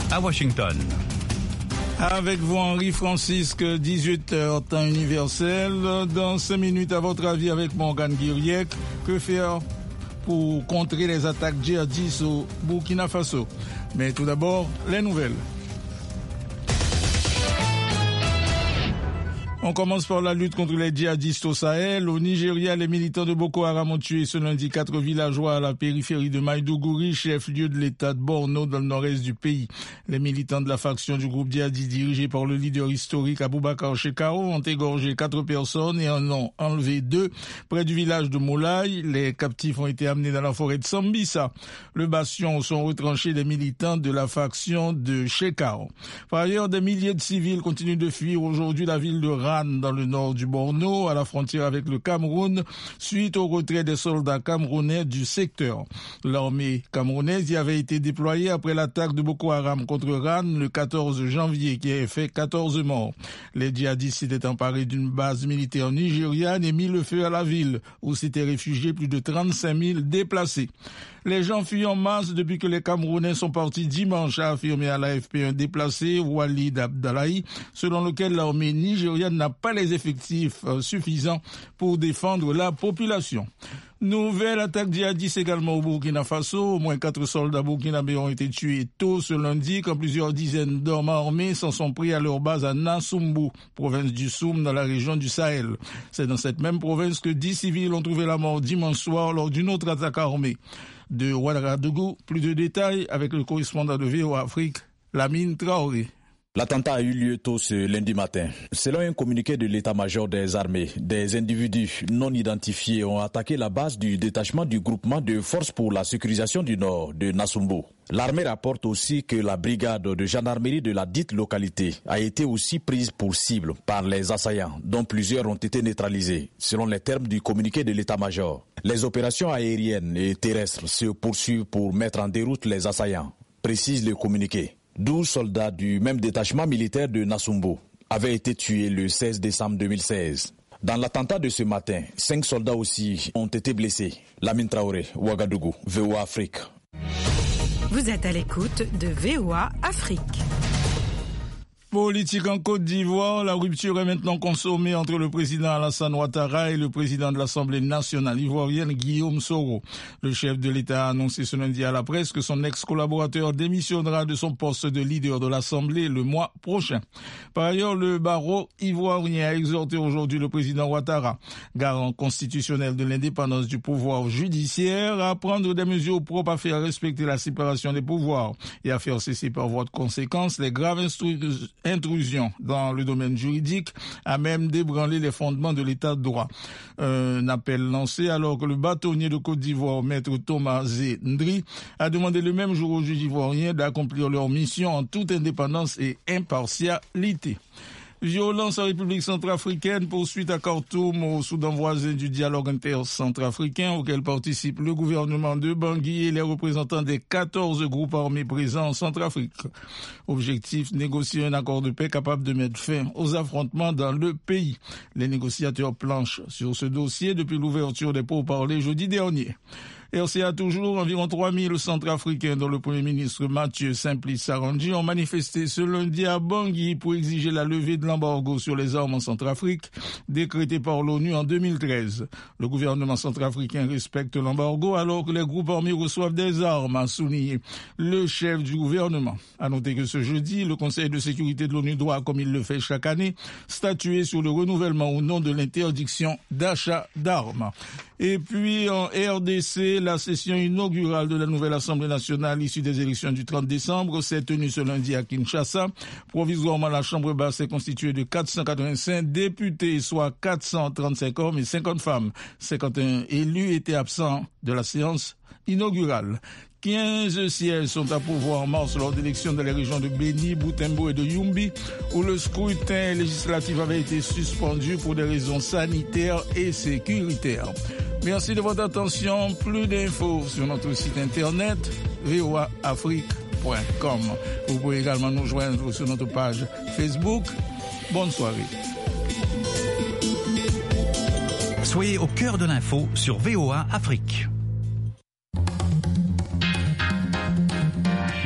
à Washington. Avec vous, Henri Francisque, 18h, temps universel. Dans 5 minutes, à votre avis, avec Morgan Guiriec, que faire pour contrer les attaques djihadistes au Burkina Faso? Mais tout d'abord, les nouvelles. On commence par la lutte contre les djihadistes au Sahel. Au Nigeria, les militants de Boko Haram ont tué ce lundi 4 villageois à la périphérie de Maïdougouri, chef-lieu de l'état de Borno dans le nord-est du pays. Les militants de la faction du groupe djihadiste dirigé par le leader historique Aboubakar Shekau ont égorgé 4 personnes et en ont enlevé 2 près du village de Moulay. Les captifs ont été amenés dans la forêt de Sambisa, le bastion où sont retranchés les militants de la faction de Shekau. Par ailleurs, des milliers de civils continuent de fuir aujourd'hui la ville de Ran dans le nord du Borno, à la frontière avec le Cameroun, suite au retrait des soldats camerounais du secteur. L'armée camerounaise y avait été déployée après l'attaque de Boko Haram contre Ran le 14 janvier, qui a fait 14 morts. Les djihadistes s'étaient emparés d'une base militaire nigériane et mis le feu à la ville, où s'étaient réfugiés plus de 35 000 déplacés. Les gens fuient en masse depuis que les Camerounais sont partis dimanche, a affirmé à l'AFP un déplacé, Walid Abdallahi, selon lequel l'armée nigériane n'a pas les effectifs suffisants pour défendre la population. Nouvelle attaque djihadiste également au Burkina Faso. Au moins 4 soldats burkinabés ont été tués tôt ce lundi quand plusieurs dizaines d'hommes armés s'en sont pris à leur base à Nassumbu, province du Soum dans la région du Sahel. C'est dans cette même province que 10 civils ont trouvé la mort dimanche soir lors d'une autre attaque armée. De Ouagadougou, plus de détails avec le correspondant de VOA Afrique, Lamine Traoré. L'attentat a eu lieu tôt ce lundi matin. Selon un communiqué de l'état-major des armées, des individus non identifiés ont attaqué la base du détachement du groupement de forces pour la sécurisation du nord de Nassumbu. L'armée rapporte aussi que la brigade de gendarmerie de la dite localité a été aussi prise pour cible par les assaillants, dont plusieurs ont été neutralisés, selon les termes du communiqué de l'état-major. Les opérations aériennes et terrestres se poursuivent pour mettre en déroute les assaillants, précise le communiqué. 12 soldats du même détachement militaire de Nassumbu avaient été tués le 16 décembre 2016. Dans l'attentat de ce matin, 5 soldats aussi ont été blessés. Lamine Traoré, Ouagadougou, VOA Afrique. Vous êtes à l'écoute de VOA Afrique. Politique en Côte d'Ivoire, la rupture est maintenant consommée entre le président Alassane Ouattara et le président de l'Assemblée nationale ivoirienne Guillaume Soro. Le chef de l'État a annoncé ce lundi à la presse que son ex-collaborateur démissionnera de son poste de leader de l'Assemblée le mois prochain. Par ailleurs, le barreau ivoirien a exhorté aujourd'hui le président Ouattara, garant constitutionnel de l'indépendance du pouvoir judiciaire, à prendre des mesures propres à faire respecter la séparation des pouvoirs et à faire cesser par voie de conséquence les graves intrusion dans le domaine juridique à même d'ébranler les fondements de l'état de droit. Un appel lancé alors que le bâtonnier de Côte d'Ivoire, maître Thomas Ndri, a demandé le même jour aux juges ivoiriens d'accomplir leur mission en toute indépendance et impartialité. Violence en République centrafricaine, poursuite à Khartoum au Soudan voisin du dialogue inter-centrafricain auquel participent le gouvernement de Bangui et les représentants des 14 groupes armés présents en Centrafrique. Objectif, négocier un accord de paix capable de mettre fin aux affrontements dans le pays. Les négociateurs planchent sur ce dossier depuis l'ouverture des pourparlers jeudi dernier. RCA toujours, environ 3000 Centrafricains dont le Premier ministre Mathieu Simplice Sarandji ont manifesté ce lundi à Bangui pour exiger la levée de l'embargo sur les armes en Centrafrique décrété par l'ONU en 2013. Le gouvernement centrafricain respecte l'embargo alors que les groupes armés reçoivent des armes, a souligné le chef du gouvernement. À noter que ce jeudi, le Conseil de sécurité de l'ONU doit, comme il le fait chaque année, statuer sur le renouvellement ou non de l'interdiction d'achat d'armes. Et puis en RDC, la session inaugurale de la nouvelle Assemblée nationale issue des élections du 30 décembre s'est tenue ce lundi à Kinshasa. Provisoirement, la Chambre basse est constituée de 485 députés, soit 435 hommes et 50 femmes. 51 élus étaient absents de la séance inaugurale. 15 sièges sont à pourvoir en mars lors d'élections dans les régions de Béni, Butembo et de Yumbi, où le scrutin législatif avait été suspendu pour des raisons sanitaires et sécuritaires. Merci de votre attention. Plus d'infos sur notre site internet voaafrique.com. Vous pouvez également nous joindre sur notre page Facebook. Bonne soirée. Soyez au cœur de l'info sur VOA Afrique.